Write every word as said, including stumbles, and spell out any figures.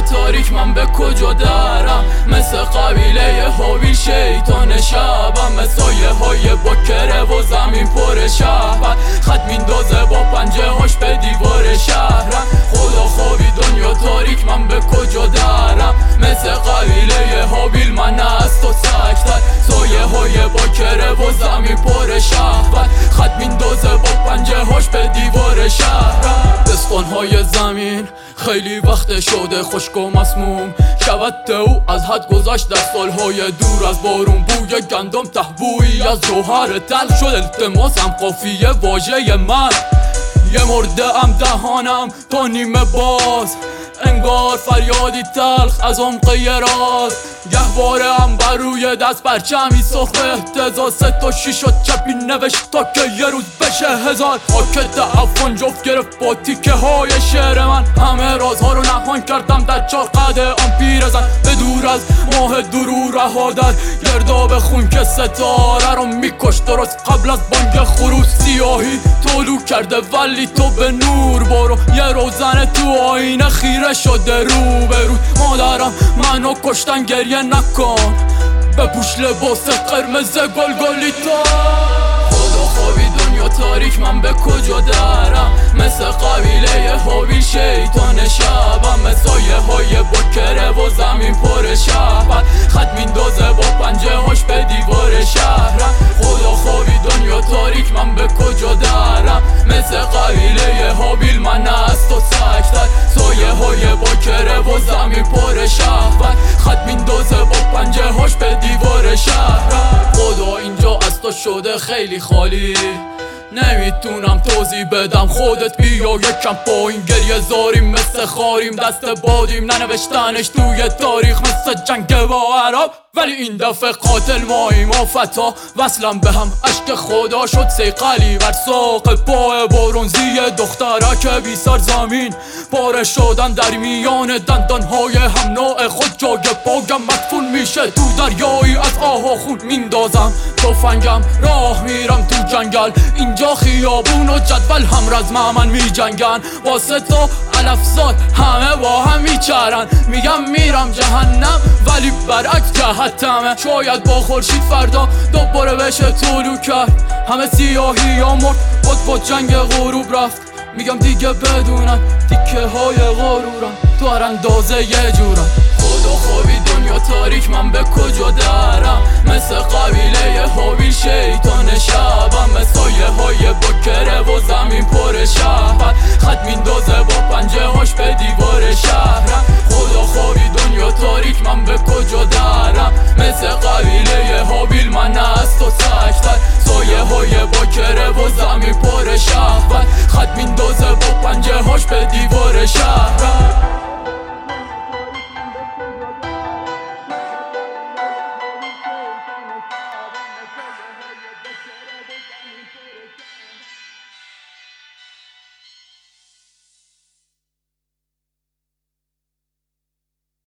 تاریک من به کجا درم؟ مثل قبیله هابیل شیطان شبم، سایه های بکره و زمین پر شهبت، خط میندازه با پنجه هاش به دیوار شهرم. خدا خوابی دنیا تاریک من به کجا درم؟ مثل قبیله هابیل من از تو سکتر، سایه های بکره و زمین پر شهبت، خط میندازه با پنجه هاش به دیوار شهرم. دستانهای زمین خیلی وقت شده خشک و مسموم، شود او از حد گذشت در سالهای دور از بارون، بوی گندم تهبویی از جوهر تل شد التماسم قافیه واژه من. یه مرده ام دهانم تا نیمه باز، انگار فریادی تلخ از عمق راز، گهواره هم بر روی دست پرچمی سرخ اهتزاز، سه تا شیش و چپی نوشت تا که یه روز بشه هزار. خاکت افغان جفت گرفت با تیکه های شعر من، همه رازها رو نهان کردم در چار قده آن پیرزن، به دور از ماه درو رها در گرداب خون که ستاره رو میکشت درست قبل از بانگ خروج. سیاهی طلوع کرده ولی تو به نور برو، یه روزن تو آینه خیره شده رو به رو. مادرم منو کشتن گریه نکن، بپوش لباس قرمز گلگلیتا. خدا خوابی دنیا تاریک من به کجا درم؟ مثل قبیله هابیل شیطان شبم، سایه های بکره و زمین پر شهبت، خط میندازه با پنجه هاش به دیوار شهرم. خدا خوابی دنیا تاریک من به کجا درم؟ مثل قبیله هابیل من از تو سکتر، سایه های بکره و زمین پر شهبت، خط میندازه با پنجه هاش به دیوار شهرم. خدا اینجا از تو شده خیلی خالی، نمیتونم توضیح بدم، خودت بیا یکم پایین. گریه زاریم مثل خاریم، دست بادیم ننوشتنش توی تاریخ مثل جنگ با عرب، ولی این دفعه قاتل ماییم. آفتا وصلم به هم، عشق خدا شد سیقلی بر ساق پای برونزی دخترک بی سر زمین، پاره شدن در میان دندانهای هم نوع خود، جای پاگم مدفون میشه تو دریایی از آه و خون. میندازم تفنگم راه میرم تو جنگل، اینجا خیابون و جدول هم رزم من میجنگن، واسه تو علفزاد همه با هم میچرن. میگم میرم جهنم ولی برعکس جهتمه، شاید با خورشید فردا دوباره بشه طلوع کرد. همه سیاهی یا مرد بود با جنگ غروب رفت، میگم دیگه بدونن تیکه های غرورم تو هر اندازه یه جورم. خدا خوابی دنیا تاریک من به کجا درم؟ مثل قبیله هابیل شیطان شبم، سایه های بکره و زمین پر شهبت، خط میندازه با پنجه هاش به دیوار شهرم. خدا خوابی دنیا تاریک من به کجا درم؟ مثل قبیله هابیل من از تو سکتر، سایه های بکره و زمین پر شهبت، خط میندازه با پنجه هاش به دیوار شهرم.